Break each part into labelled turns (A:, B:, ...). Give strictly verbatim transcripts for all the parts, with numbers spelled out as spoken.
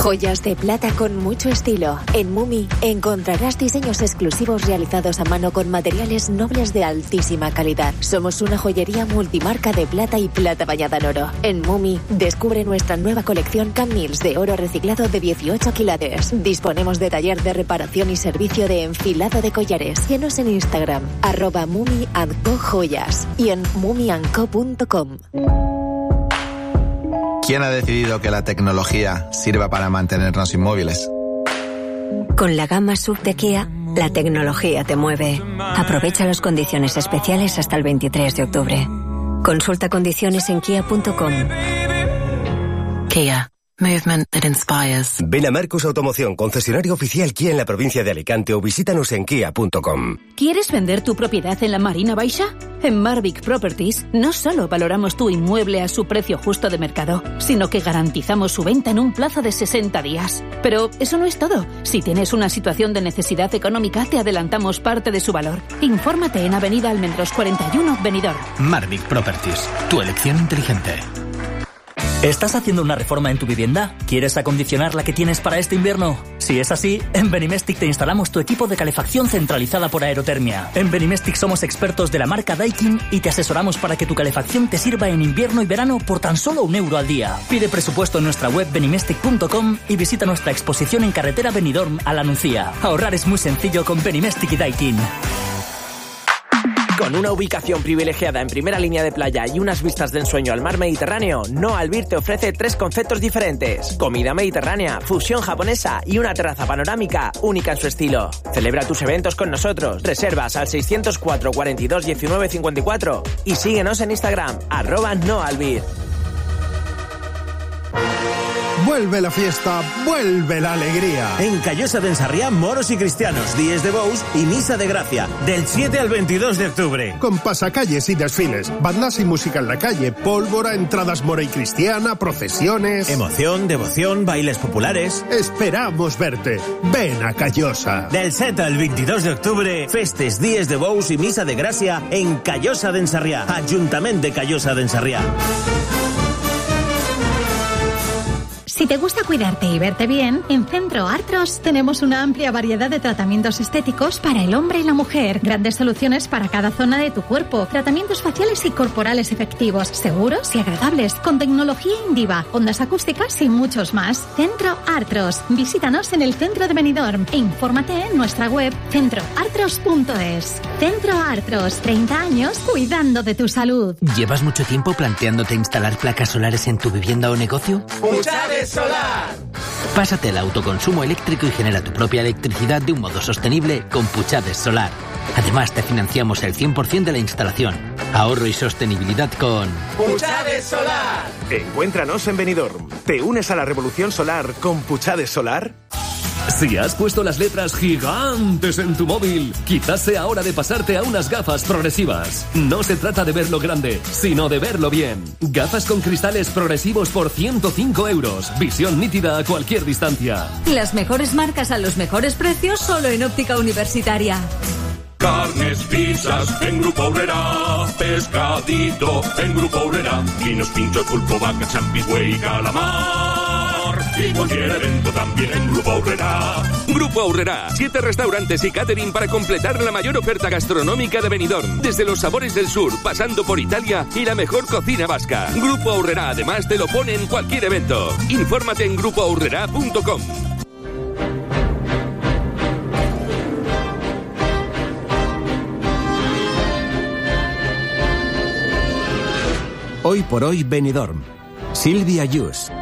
A: Joyas de plata con mucho estilo. En Mumi encontrarás diseños exclusivos realizados a mano con materiales nobles de altísima calidad. Somos una joyería multimarca de plata y plata bañada en oro. En Mumi descubre nuestra nueva colección Camils de oro reciclado de dieciocho quilates. Disponemos de taller de reparación y servicio de enfilado de collares. Síguenos en Instagram, arroba Mumi and Co Joyas y en mumi and co punto com.
B: ¿Quién ha decidido que la tecnología sirva para mantenernos inmóviles?
C: Con la gama S U V de Kia, la tecnología te mueve. Aprovecha las condiciones especiales hasta el veintitrés de octubre. Consulta condiciones en kia punto com.
D: Kia. Movement that inspires.
E: Ven a Marcos Automoción, concesionario oficial Kia en la provincia de Alicante, o visítanos en kia punto com.
F: ¿Quieres vender tu propiedad en la Marina Baixa? En Marvic Properties no solo valoramos tu inmueble a su precio justo de mercado, sino que garantizamos su venta en un plazo de sesenta días. Pero eso no es todo. Si tienes una situación de necesidad económica, te adelantamos parte de su valor. Infórmate en Avenida Almendros cuarenta y uno, Benidorm.
G: Marvic Properties, tu elección inteligente.
H: ¿Estás haciendo una reforma en tu vivienda? ¿Quieres acondicionar la que tienes para este invierno? Si es así, en Benimestic te instalamos tu equipo de calefacción centralizada por aerotermia. En Benimestic somos expertos de la marca Daikin y te asesoramos para que tu calefacción te sirva en invierno y verano por tan solo un euro al día. Pide presupuesto en nuestra web benimestic punto com y visita nuestra exposición en carretera Benidorm a La Nucía. Ahorrar es muy sencillo con Benimestic y Daikin.
I: Con una ubicación privilegiada en primera línea de playa y unas vistas de ensueño al mar Mediterráneo, No Albir te ofrece tres conceptos diferentes: comida mediterránea, fusión japonesa y una terraza panorámica única en su estilo. Celebra tus eventos con nosotros. Reservas al seiscientos cuatro, cuarenta y dos, diecinueve, cincuenta y cuatro y síguenos en Instagram, arroba No Albir.
J: Vuelve la fiesta, vuelve la alegría.
K: En Callosa de Ensarriá, moros y cristianos, días de bous y misa de gracia, del siete al veintidós de octubre.
J: Con pasacalles y desfiles, bandas y música en la calle, pólvora, entradas mora y cristiana, procesiones...
K: Emoción, devoción, bailes populares...
J: Esperamos verte. Ven a Callosa.
K: Del siete al veintidós de octubre, festes, días de bous y misa de gracia en Callosa de Ensarriá, Ayuntamiento de Callosa de Ensarriá.
L: Si te gusta cuidarte y verte bien, en Centro Artros tenemos una amplia variedad de tratamientos estéticos para el hombre y la mujer. Grandes soluciones para cada zona de tu cuerpo. Tratamientos faciales y corporales efectivos, seguros y agradables, con tecnología Indiva, ondas acústicas y muchos más. Centro Artros. Visítanos en el centro de Benidorm e infórmate en nuestra web centro artros punto es. Centro Artros, treinta años cuidando de tu salud.
G: ¿Llevas mucho tiempo planteándote instalar placas solares en tu vivienda o negocio?
I: ¡Puchades Solar!
G: Pásate al autoconsumo eléctrico y genera tu propia electricidad de un modo sostenible con Puchades Solar. Además, te financiamos el cien por ciento de la instalación. Ahorro y sostenibilidad con
I: ¡Puchades Solar!
K: Encuéntranos en Benidorm. ¿Te unes a la revolución solar con Puchades Solar?
M: Si has puesto las letras gigantes en tu móvil, quizás sea hora de pasarte a unas gafas progresivas. No se trata de verlo grande, sino de verlo bien. Gafas con cristales progresivos por ciento cinco euros. Visión nítida a cualquier distancia.
N: Las mejores marcas a los mejores precios solo en Óptica Universitaria.
O: Carnes, pizzas, en Grupo Obrera. Pescadito, en Grupo Obrera. Vinos, pinchos, pulpo, vaca, champi, buey, calamar. Y cualquier evento también en Grupo Obrera.
P: Grupo Obrera, siete restaurantes y catering para completar la mayor oferta gastronómica de Benidorm. Desde los sabores del sur, pasando por Italia y la mejor cocina vasca. Grupo Obrera además te lo pone en cualquier evento. Infórmate en grupo obrera punto com.
Q: Hoy por hoy Benidorm. Silvia Yus.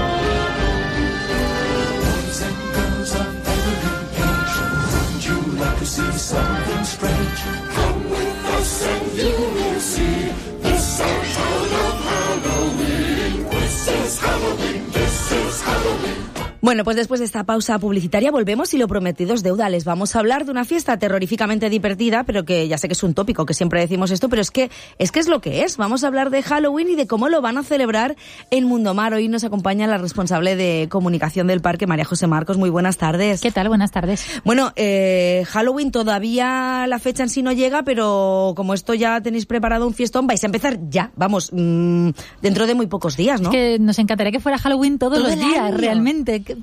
R: Bueno, pues después de esta pausa publicitaria volvemos y lo prometido es deuda. Les vamos a hablar de una fiesta terroríficamente divertida, pero que ya sé que es un tópico, que siempre decimos esto, pero es que es que es lo que es. Vamos a hablar de Halloween y de cómo lo van a celebrar en Mundomar. Hoy nos acompaña la responsable de comunicación del parque, María José Marcos. Muy buenas tardes.
S: ¿Qué tal? Buenas tardes.
R: Bueno, eh, Halloween todavía la fecha en sí no llega, pero como esto ya tenéis preparado un fiestón, vais a empezar ya, vamos, mmm, dentro de muy pocos días, ¿no?
S: Es que nos encantaría que fuera Halloween todos
R: Todo
S: los
R: el
S: días,
R: año.
S: realmente.